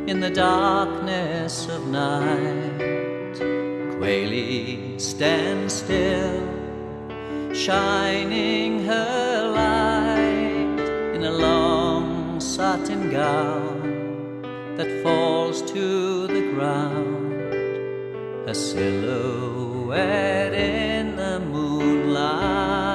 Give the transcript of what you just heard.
in the darkness of night. Quayle stands still, shining her light in a long satin gown that falls to the ground, her silhouette in the moonlight.